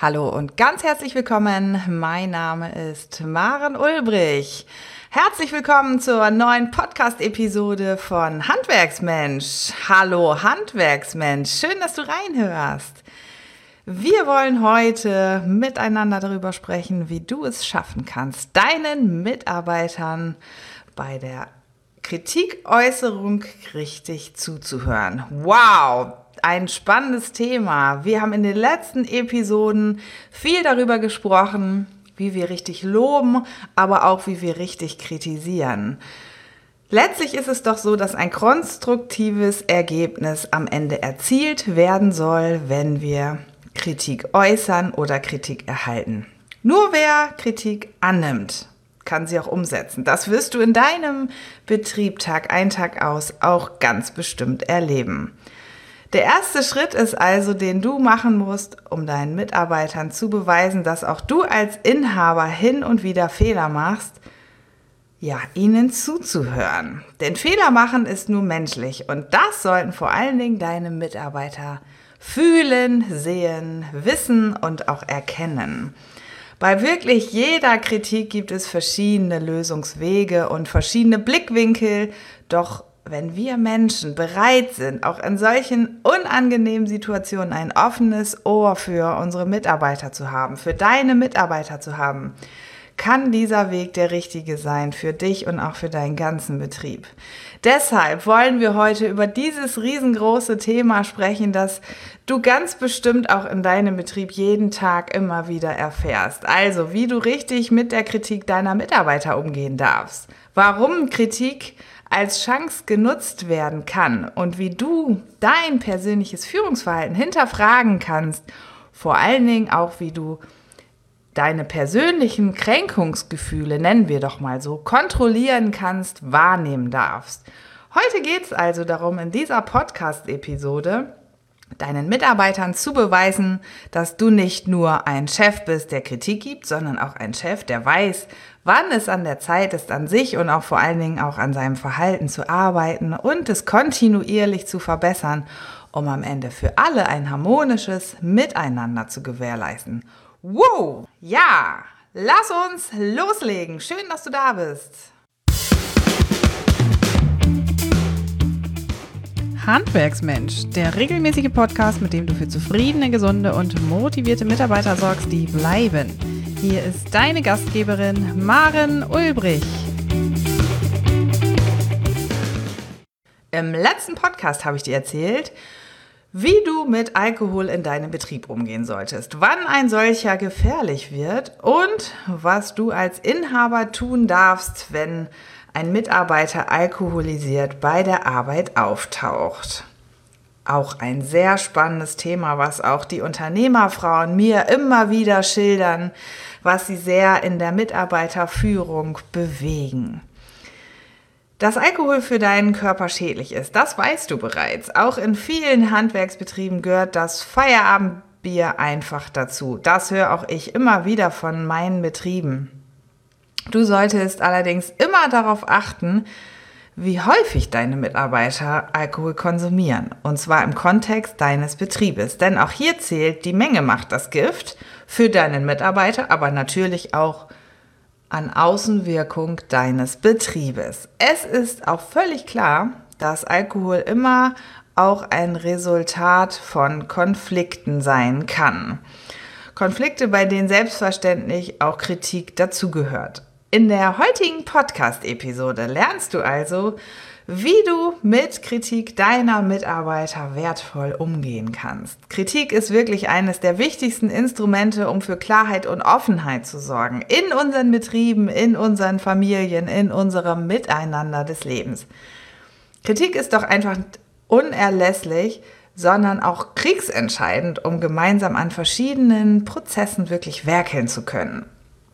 Hallo und ganz herzlich willkommen. Mein Name ist Maren Ulbrich. Herzlich willkommen zur neuen Podcast-Episode von Handwerksmensch. Hallo Handwerksmensch, schön, dass du reinhörst. Wir wollen heute miteinander darüber sprechen, wie du es schaffen kannst, deinen Mitarbeitern bei der Kritikäußerung richtig zuzuhören. Wow! Ein spannendes Thema. Wir haben in den letzten Episoden viel darüber gesprochen, wie wir richtig loben, aber auch wie wir richtig kritisieren. Letztlich ist es doch so, dass ein konstruktives Ergebnis am Ende erzielt werden soll, wenn wir Kritik äußern oder Kritik erhalten. Nur wer Kritik annimmt, kann sie auch umsetzen. Das wirst du in deinem Betrieb Tag ein, Tag aus auch ganz bestimmt erleben. Der erste Schritt ist also, den du machen musst, um deinen Mitarbeitern zu beweisen, dass auch du als Inhaber hin und wieder Fehler machst, ja, ihnen zuzuhören. Denn Fehler machen ist nur menschlich und das sollten vor allen Dingen deine Mitarbeiter fühlen, sehen, wissen und auch erkennen. Bei wirklich jeder Kritik gibt es verschiedene Lösungswege und verschiedene Blickwinkel, doch wenn wir Menschen bereit sind, auch in solchen unangenehmen Situationen ein offenes Ohr für unsere Mitarbeiter zu haben, für deine Mitarbeiter zu haben, kann dieser Weg der richtige sein für dich und auch für deinen ganzen Betrieb. Deshalb wollen wir heute über dieses riesengroße Thema sprechen, das du ganz bestimmt auch in deinem Betrieb jeden Tag immer wieder erfährst. Also, wie du richtig mit der Kritik deiner Mitarbeiter umgehen darfst. Warum Kritik als Chance genutzt werden kann und wie du dein persönliches Führungsverhalten hinterfragen kannst, vor allen Dingen auch, wie du deine persönlichen Kränkungsgefühle, nennen wir doch mal so, kontrollieren kannst, wahrnehmen darfst. Heute geht es also darum, in dieser Podcast-Episode deinen Mitarbeitern zu beweisen, dass du nicht nur ein Chef bist, der Kritik gibt, sondern auch ein Chef, der weiß, wann es an der Zeit ist, an sich und auch vor allen Dingen auch an seinem Verhalten zu arbeiten und es kontinuierlich zu verbessern, um am Ende für alle ein harmonisches Miteinander zu gewährleisten. Wow! Ja! Lass uns loslegen! Schön, dass du da bist! Handwerksmensch, der regelmäßige Podcast, mit dem du für zufriedene, gesunde und motivierte Mitarbeiter sorgst, die bleiben. Hier ist deine Gastgeberin Maren Ulbrich. Im letzten Podcast habe ich dir erzählt, wie du mit Alkohol in deinem Betrieb umgehen solltest, wann ein solcher gefährlich wird und was du als Inhaber tun darfst, wenn ein Mitarbeiter alkoholisiert bei der Arbeit auftaucht. Auch ein sehr spannendes Thema, was auch die Unternehmerfrauen mir immer wieder schildern, was sie sehr in der Mitarbeiterführung bewegen. Dass Alkohol für deinen Körper schädlich ist, das weißt du bereits. Auch in vielen Handwerksbetrieben gehört das Feierabendbier einfach dazu. Das höre auch ich immer wieder von meinen Betrieben. Du solltest allerdings immer darauf achten, wie häufig deine Mitarbeiter Alkohol konsumieren. Und zwar im Kontext deines Betriebes. Denn auch hier zählt, die Menge macht das Gift für deinen Mitarbeiter, aber natürlich auch an Außenwirkung deines Betriebes. Es ist auch völlig klar, dass Alkohol immer auch ein Resultat von Konflikten sein kann. Konflikte, bei denen selbstverständlich auch Kritik dazugehört. In der heutigen Podcast-Episode lernst du also, wie du mit Kritik deiner Mitarbeiter wertvoll umgehen kannst. Kritik ist wirklich eines der wichtigsten Instrumente, um für Klarheit und Offenheit zu sorgen. In unseren Betrieben, in unseren Familien, in unserem Miteinander des Lebens. Kritik ist doch einfach unerlässlich, sondern auch kriegsentscheidend, um gemeinsam an verschiedenen Prozessen wirklich werkeln zu können.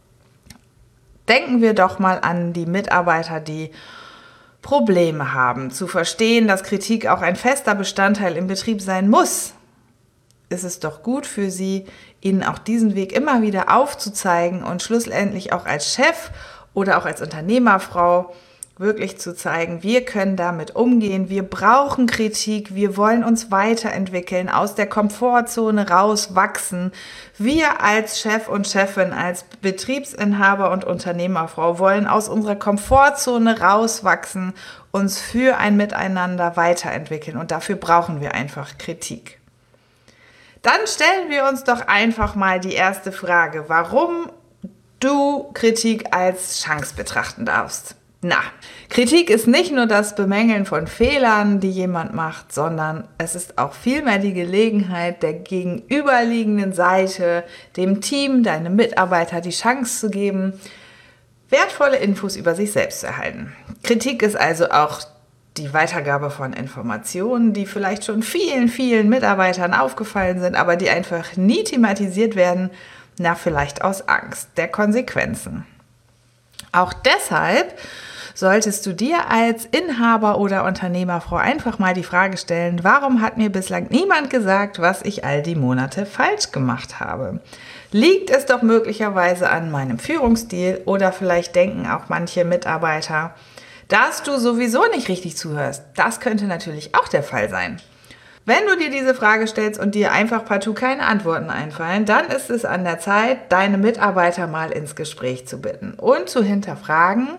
Denken wir doch mal an die Mitarbeiter, die Probleme haben, zu verstehen, dass Kritik auch ein fester Bestandteil im Betrieb sein muss. Ist es doch gut für sie, ihnen auch diesen Weg immer wieder aufzuzeigen und schlussendlich auch als Chef oder auch als Unternehmerfrau wirklich zu zeigen, wir können damit umgehen, wir brauchen Kritik, wir wollen uns weiterentwickeln, aus der Komfortzone rauswachsen. Wir als Chef und Chefin, als Betriebsinhaber und Unternehmerfrau wollen aus unserer Komfortzone rauswachsen, uns für ein Miteinander weiterentwickeln und dafür brauchen wir einfach Kritik. Dann stellen wir uns doch einfach mal die erste Frage, warum du Kritik als Chance betrachten darfst. Na, Kritik ist nicht nur das Bemängeln von Fehlern, die jemand macht, sondern es ist auch vielmehr die Gelegenheit, der gegenüberliegenden Seite, dem Team, deinem Mitarbeiter die Chance zu geben, wertvolle Infos über sich selbst zu erhalten. Kritik ist also auch die Weitergabe von Informationen, die vielleicht schon vielen Mitarbeitern aufgefallen sind, aber die einfach nie thematisiert werden, vielleicht aus Angst der Konsequenzen. Auch deshalb solltest du dir als Inhaber oder Unternehmerfrau einfach mal die Frage stellen, warum hat mir bislang niemand gesagt, was ich all die Monate falsch gemacht habe? Liegt es doch möglicherweise an meinem Führungsstil oder vielleicht denken auch manche Mitarbeiter, dass du sowieso nicht richtig zuhörst. Das könnte natürlich auch der Fall sein. Wenn du dir diese Frage stellst und dir einfach partout keine Antworten einfallen, dann ist es an der Zeit, deine Mitarbeiter mal ins Gespräch zu bitten und zu hinterfragen,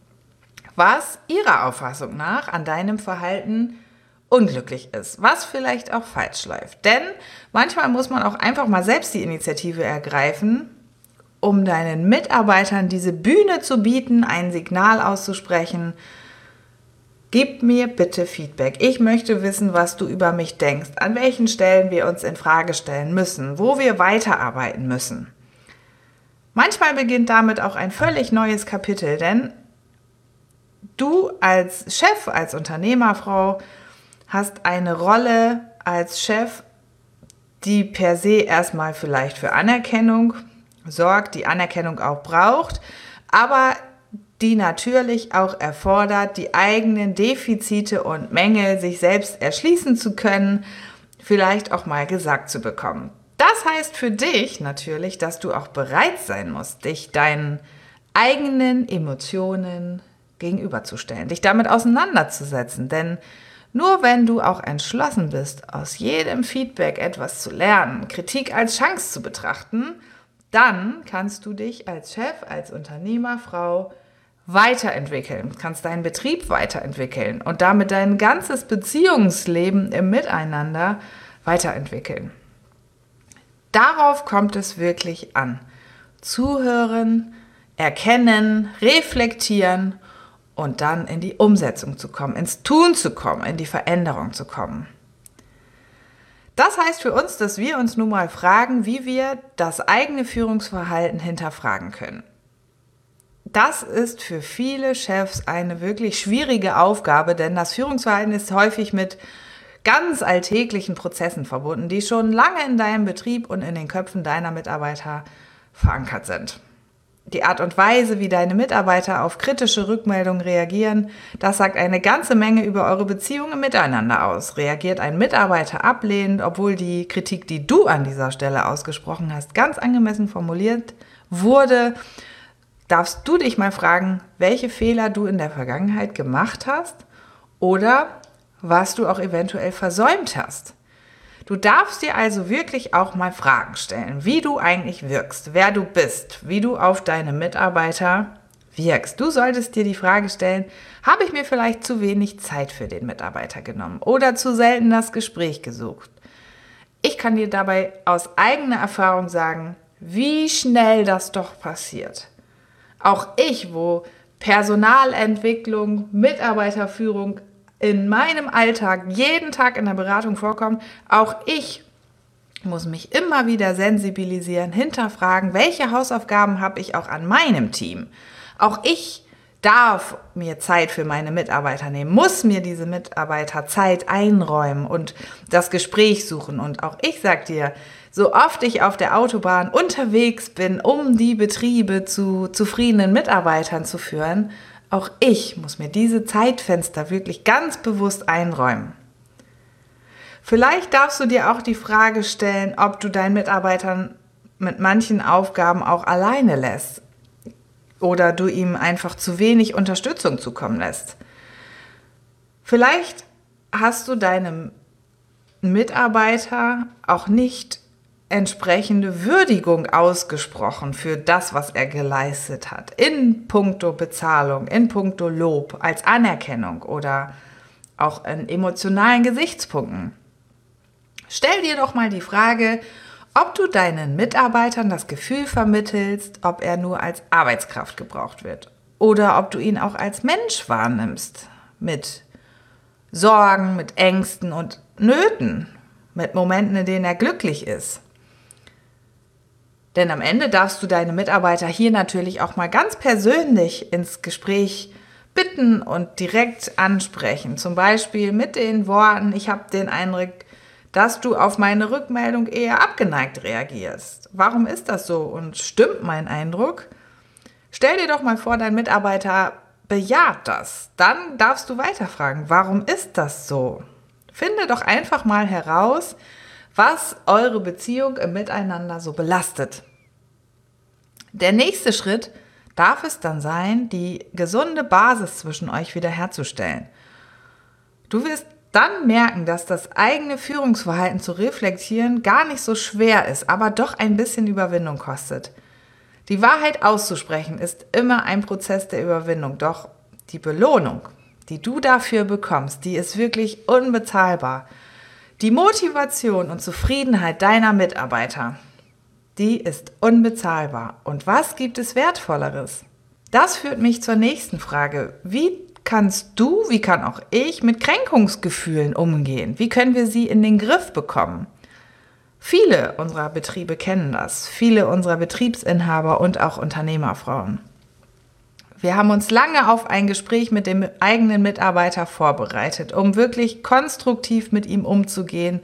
was ihrer Auffassung nach an deinem Verhalten unglücklich ist, was vielleicht auch falsch läuft. Denn manchmal muss man auch einfach mal selbst die Initiative ergreifen, um deinen Mitarbeitern diese Bühne zu bieten, ein Signal auszusprechen. Gib mir bitte Feedback. Ich möchte wissen, was du über mich denkst, an welchen Stellen wir uns in Frage stellen müssen, wo wir weiterarbeiten müssen. Manchmal beginnt damit auch ein völlig neues Kapitel, denn du als Chef, als Unternehmerfrau hast eine Rolle als Chef, die per se erstmal vielleicht für Anerkennung sorgt, die Anerkennung auch braucht, aber die natürlich auch erfordert, die eigenen Defizite und Mängel sich selbst erschließen zu können, vielleicht auch mal gesagt zu bekommen. Das heißt für dich natürlich, dass du auch bereit sein musst, dich deinen eigenen Emotionen gegenüberzustellen, dich damit auseinanderzusetzen, denn nur wenn du auch entschlossen bist, aus jedem Feedback etwas zu lernen, Kritik als Chance zu betrachten, dann kannst du dich als Chef, als Unternehmerfrau weiterentwickeln, kannst deinen Betrieb weiterentwickeln und damit dein ganzes Beziehungsleben im Miteinander weiterentwickeln. Darauf kommt es wirklich an. Zuhören, erkennen, reflektieren und dann in die Umsetzung zu kommen, ins Tun zu kommen, in die Veränderung zu kommen. Das heißt für uns, dass wir uns nun mal fragen, wie wir das eigene Führungsverhalten hinterfragen können. Das ist für viele Chefs eine wirklich schwierige Aufgabe, denn das Führungsverhalten ist häufig mit ganz alltäglichen Prozessen verbunden, die schon lange in deinem Betrieb und in den Köpfen deiner Mitarbeiter verankert sind. Die Art und Weise, wie deine Mitarbeiter auf kritische Rückmeldungen reagieren, das sagt eine ganze Menge über eure Beziehungen miteinander aus. Reagiert ein Mitarbeiter ablehnend, obwohl die Kritik, die du an dieser Stelle ausgesprochen hast, ganz angemessen formuliert wurde, darfst du dich mal fragen, welche Fehler du in der Vergangenheit gemacht hast oder was du auch eventuell versäumt hast. Du darfst dir also wirklich auch mal Fragen stellen, wie du eigentlich wirkst, wer du bist, wie du auf deine Mitarbeiter wirkst. Du solltest dir die Frage stellen, habe ich mir vielleicht zu wenig Zeit für den Mitarbeiter genommen oder zu selten das Gespräch gesucht? Ich kann dir dabei aus eigener Erfahrung sagen, wie schnell das doch passiert. Auch ich, wo Personalentwicklung, Mitarbeiterführung in meinem Alltag jeden Tag in der Beratung vorkommen, auch ich muss mich immer wieder sensibilisieren, hinterfragen, welche Hausaufgaben habe ich auch an meinem Team. Auch ich darf mir Zeit für meine Mitarbeiter nehmen, muss mir diese Mitarbeiter Zeit einräumen und das Gespräch suchen. Und auch ich sag dir, so oft ich auf der Autobahn unterwegs bin, um die Betriebe zu zufriedenen Mitarbeitern zu führen, auch ich muss mir diese Zeitfenster wirklich ganz bewusst einräumen. Vielleicht darfst du dir auch die Frage stellen, ob du deinen Mitarbeitern mit manchen Aufgaben auch alleine lässt. oder du ihm einfach zu wenig Unterstützung zukommen lässt. Vielleicht hast du deinem Mitarbeiter auch nicht entsprechende Würdigung ausgesprochen für das, was er geleistet hat, in puncto Bezahlung, in puncto Lob, als Anerkennung oder auch in emotionalen Gesichtspunkten. Stell dir doch mal die Frage, ob du deinen Mitarbeitern das Gefühl vermittelst, ob er nur als Arbeitskraft gebraucht wird oder ob du ihn auch als Mensch wahrnimmst, mit Sorgen, mit Ängsten und Nöten, mit Momenten, in denen er glücklich ist. Denn am Ende darfst du deine Mitarbeiter hier natürlich auch mal ganz persönlich ins Gespräch bitten und direkt ansprechen. Zum Beispiel mit den Worten, ich habe den Eindruck, dass du auf meine Rückmeldung eher abgeneigt reagierst. Warum ist das so und stimmt mein Eindruck? Stell dir doch mal vor, dein Mitarbeiter bejaht das. Dann darfst du weiterfragen, warum ist das so? Finde doch einfach mal heraus, was eure Beziehung im Miteinander so belastet. Der nächste Schritt darf es dann sein, die gesunde Basis zwischen euch wiederherzustellen. Du wirst dann merken, dass das eigene Führungsverhalten zu reflektieren gar nicht so schwer ist, aber doch ein bisschen Überwindung kostet. Die Wahrheit auszusprechen ist immer ein Prozess der Überwindung, doch die Belohnung, die du dafür bekommst, die ist wirklich unbezahlbar. Die Motivation und Zufriedenheit deiner Mitarbeiter, die ist unbezahlbar. Und was gibt es Wertvolleres? Das führt mich zur nächsten Frage. Wie kannst du, wie kann auch ich mit Kränkungsgefühlen umgehen? Wie können wir sie in den Griff bekommen? Viele unserer Betriebe kennen das, viele unserer Betriebsinhaber und auch Unternehmerfrauen. Wir haben uns lange auf ein Gespräch mit dem eigenen Mitarbeiter vorbereitet, um wirklich konstruktiv mit ihm umzugehen,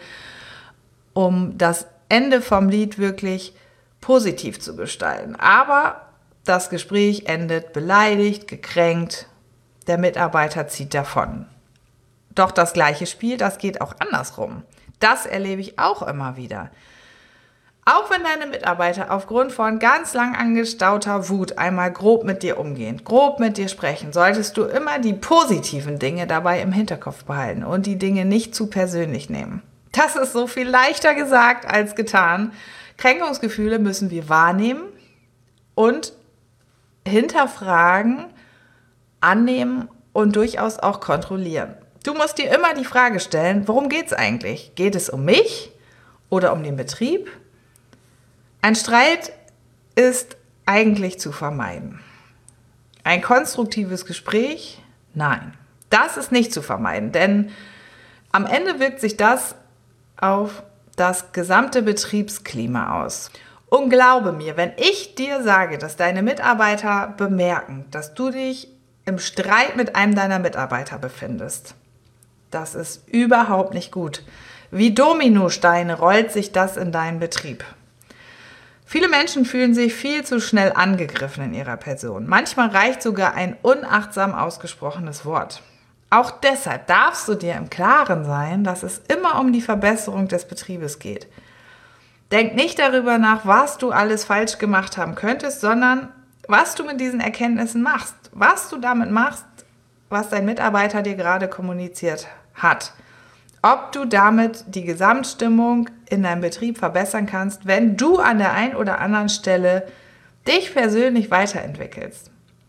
um das Ende vom Lied wirklich positiv zu gestalten. Aber das Gespräch endet beleidigt, gekränkt, der Mitarbeiter zieht davon. Doch das gleiche Spiel, das geht auch andersrum. Das erlebe ich auch immer wieder. Auch wenn deine Mitarbeiter aufgrund von ganz lang angestauter Wut einmal grob mit dir umgehen, grob mit dir sprechen, solltest du immer die positiven Dinge dabei im Hinterkopf behalten und die Dinge nicht zu persönlich nehmen. Das ist so viel leichter gesagt als getan. Kränkungsgefühle müssen wir wahrnehmen und hinterfragen, annehmen und durchaus auch kontrollieren. Du musst dir immer die Frage stellen, worum geht es eigentlich? Geht es um mich oder um den Betrieb? Ein Streit ist eigentlich zu vermeiden. Ein konstruktives Gespräch? Nein, das ist nicht zu vermeiden, denn am Ende wirkt sich das auf das gesamte Betriebsklima aus. Und glaube mir, wenn ich dir sage, dass deine Mitarbeiter bemerken, dass du dich im Streit mit einem deiner Mitarbeiter befindest, das ist überhaupt nicht gut. Wie Dominosteine rollt sich das in deinen Betrieb. Viele Menschen fühlen sich viel zu schnell angegriffen in ihrer Person. Manchmal reicht sogar ein unachtsam ausgesprochenes Wort. Auch deshalb darfst du dir im Klaren sein, dass es immer um die Verbesserung des Betriebes geht. Denk nicht darüber nach, was du alles falsch gemacht haben könntest, sondern was du mit diesen Erkenntnissen machst. Was du damit machst, was dein Mitarbeiter dir gerade kommuniziert hat. Ob du damit die Gesamtstimmung in deinem Betrieb verbessern kannst, wenn du an der einen oder anderen Stelle dich persönlich weiterentwickelst.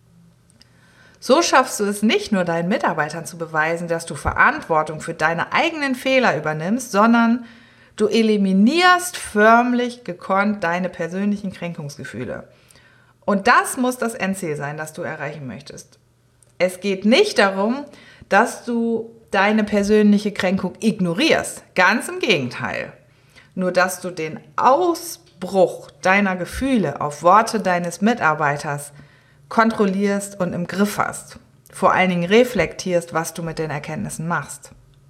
So schaffst du es nicht nur deinen Mitarbeitern zu beweisen, dass du Verantwortung für deine eigenen Fehler übernimmst, sondern du eliminierst förmlich gekonnt deine persönlichen Kränkungsgefühle. Und das muss das Endziel sein, das du erreichen möchtest. Es geht nicht darum, dass du deine persönliche Kränkung ignorierst. Ganz im Gegenteil. Nur, dass du den Ausbruch deiner Gefühle auf Worte deines Mitarbeiters kontrollierst und im Griff hast. Vor allen Dingen reflektierst, was du mit den Erkenntnissen machst.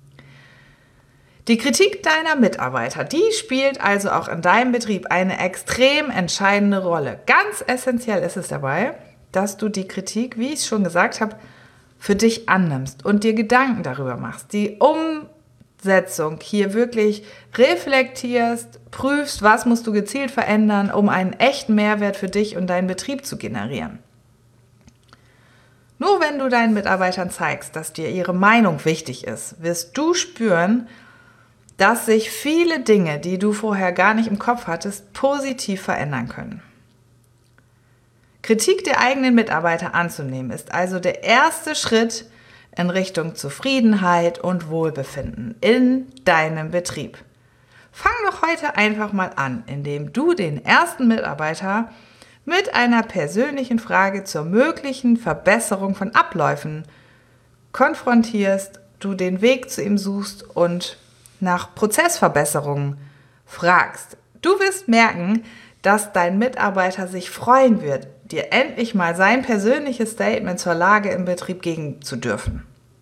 Die Kritik deiner Mitarbeiter, die spielt also auch in deinem Betrieb eine extrem entscheidende Rolle. Ganz essentiell ist es dabei, dass du die Kritik, wie ich schon gesagt habe, für dich annimmst und dir Gedanken darüber machst. Die Umsetzung hier wirklich reflektierst, prüfst, was musst du gezielt verändern, um einen echten Mehrwert für dich und deinen Betrieb zu generieren. Nur wenn du deinen Mitarbeitern zeigst, dass dir ihre Meinung wichtig ist, wirst du spüren, dass sich viele Dinge, die du vorher gar nicht im Kopf hattest, positiv verändern können. Kritik der eigenen Mitarbeiter anzunehmen, ist also der erste Schritt in Richtung Zufriedenheit und Wohlbefinden in deinem Betrieb. Fang doch heute einfach mal an, indem du den ersten Mitarbeiter mit einer persönlichen Frage zur möglichen Verbesserung von Abläufen konfrontierst, du den Weg zu ihm suchst und nach Prozessverbesserungen fragst. Du wirst merken, dass dein Mitarbeiter sich freuen wird, dir endlich mal sein persönliches Statement zur Lage im Betrieb geben zu dürfen.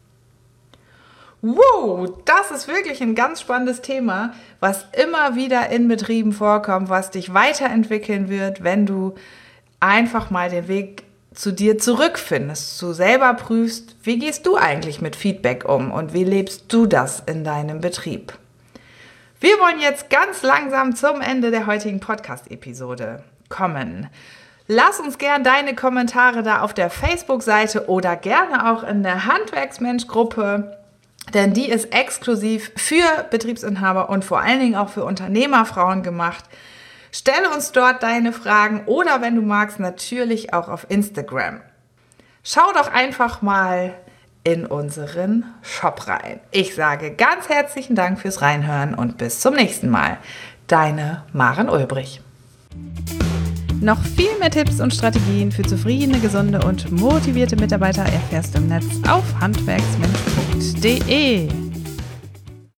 Wow, das ist wirklich ein ganz spannendes Thema, was immer wieder in Betrieben vorkommt, was dich weiterentwickeln wird, wenn du einfach mal den Weg zu dir zurückfindest, du selber prüfst, wie gehst du eigentlich mit Feedback um und wie lebst du das in deinem Betrieb. Wir wollen jetzt ganz langsam zum Ende der heutigen Podcast-Episode kommen. Lass uns gern deine Kommentare da auf der Facebook-Seite oder gerne auch in der Handwerksmensch-Gruppe, denn die ist exklusiv für Betriebsinhaber und vor allen Dingen auch für Unternehmerfrauen gemacht. Stelle uns dort deine Fragen oder wenn du magst, natürlich auch auf Instagram. Schau doch einfach mal in unseren Shop rein. Ich sage ganz herzlichen Dank fürs Reinhören und bis zum nächsten Mal. Deine Maren Ulbrich. Noch viel mehr Tipps und Strategien für zufriedene, gesunde und motivierte Mitarbeiter erfährst du im Netz auf handwerksmensch.de.